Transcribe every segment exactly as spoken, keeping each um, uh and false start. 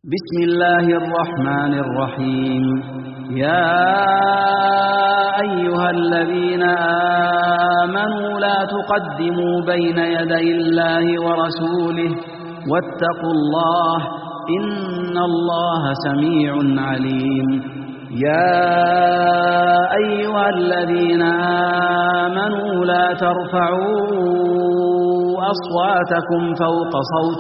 بسم الله الرحمن الرحيم. يا أيها الذين آمنوا لا تقدموا بين يدي الله ورسوله واتقوا الله إن الله سميع عليم. يا أيها الذين آمنوا لا ترفعوا أصواتكم فوق صوت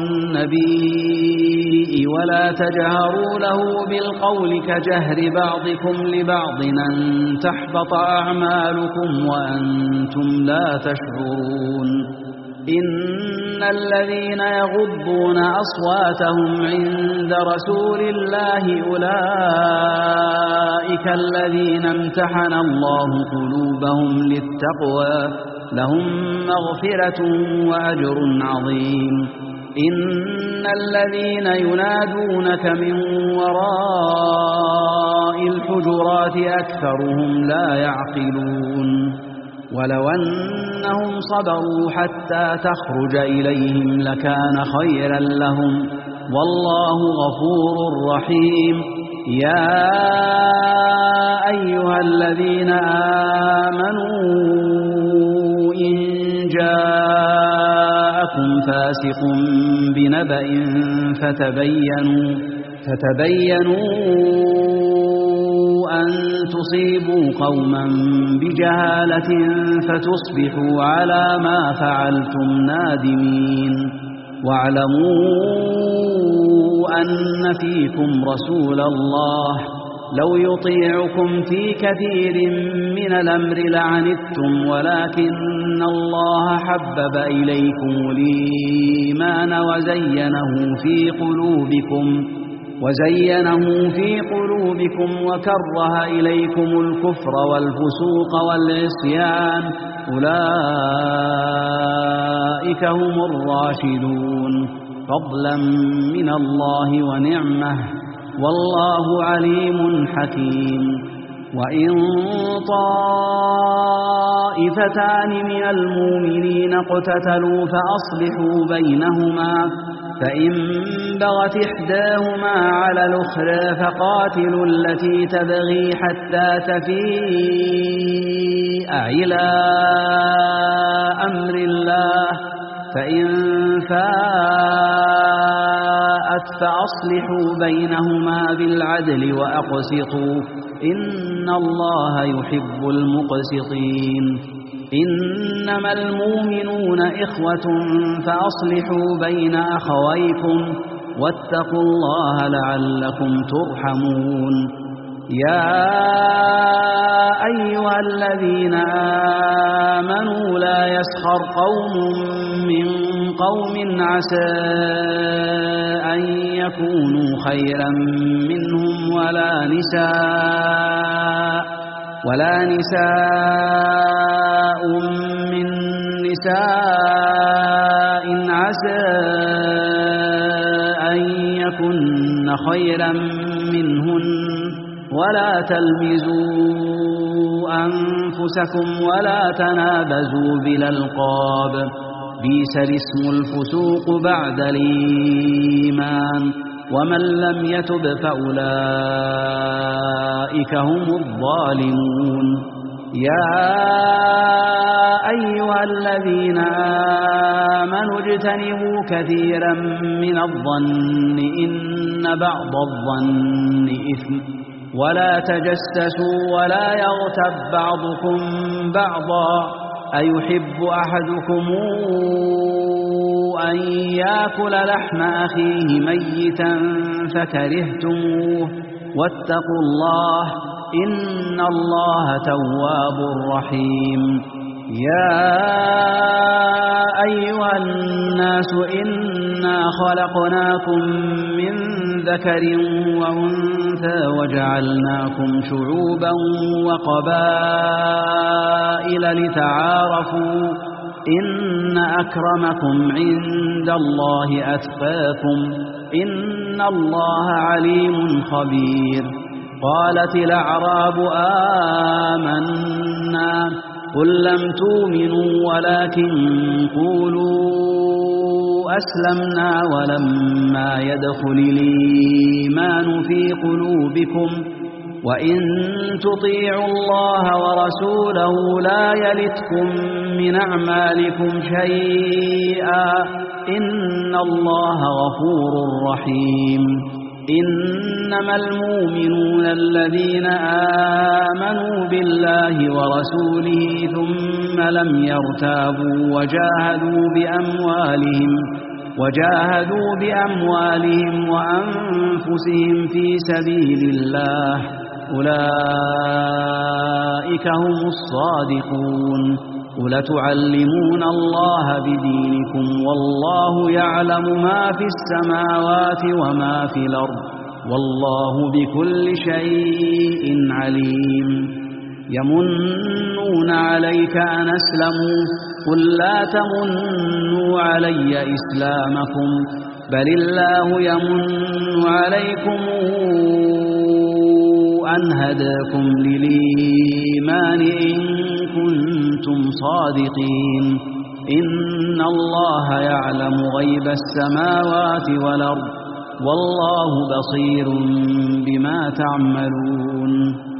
النبي ولا تجهروا له بالقول كجهر بعضكم لبعض أن تحبط أعمالكم وأنتم لا تشعرون. إن الذين يغضون أصواتهم عند رسول الله أولئك الذين امتحن الله قلوبهم للتقوى لهم مغفرة وأجر عظيم. إن الذين ينادونك من وراء الحجرات أكثرهم لا يعقلون. ولو أنهم صبروا حتى تخرج إليهم لكان خيرا لهم والله غفور رحيم. يا أيها الذين آمنوا إن جاءكم فاسق بنبأ فتبينوا فتبينوا أن تصيبوا قوما بجهالة فتصبحوا على ما فعلتم نادمين. واعلموا أن فيكم رسول الله لو يطيعكم في كثير من الأمر لعنتم ولكن الله حبب إليكم الإيمان وزينه في قلوبكم وزينه في قلوبكم وكره إليكم الكفر والفسوق والعصيان أولئك هم الراشدون فضلا من الله ونعمه والله عليم حكيم. وإن طائفتان من المؤمنين اقتتلوا فأصلحوا بينهما فإن بغت إحداهما على الأخرى فقاتلوا التي تبغي حتى تفيء إلى أمر الله فإن فاءت فأصلحوا بينهما بالعدل وأقسطوا إن الله يحب المقسطين. إنما المؤمنون إخوة فأصلحوا بين أخويكم واتقوا الله لعلكم ترحمون. يا أيها الذين آمنوا لا يسخر قوم من قوم عسى أن يكونوا خيرا منهم ولا نساء ولا نساء من نساء عسى أن يكن خيرا منهن ولا تلمزوا أنفسكم ولا تنابزوا بالألقاب بئس الاسم الفسوق بعد الإيمان ومن لم يتب فأولئك هم الظالمون. يا أيها الذين آمنوا اجتنبوا كثيرا من الظن إن بعض الظن إثم ولا تجسسوا ولا يغتب بعضكم بعضا أيحب أحدكم أن يأكل لحم أخيه ميتا فكرهتموه واتقوا الله إن الله تواب رحيم. يا أيها الناس إنا خلقناكم من ذكر وأنثى وجعلناكم شعوبا وقبائل لتعارفوا إن أكرمكم عند الله أتقاكم إن الله عليم خبير. قالت الأعراب آمنا قل لم تؤمنوا ولكن قولوا أسلمنا ولما يدخل الإيمان في قلوبكم وإن تطيعوا الله ورسوله لا يلتكم من أعمالكم شيئا إن الله غفور رحيم إنما المؤمنون الذين آمنوا بالله ورسوله ثم لم يرتابوا وجاهدوا بأموالهم وجاهدوا بأموالهم وأنفسهم في سبيل الله أولئك هم الصادقون قل تعلمون الله بدينكم والله يعلم ما في السماوات وما في الأرض والله بكل شيء عليم يمنون عليك أن أسلموا قل لا تمنوا علي إسلامكم بل الله يمن عليكم أن هداكم للإيمان إن كنتم صادقين إن الله يعلم غيب السماوات والأرض والله بصير بما تعملون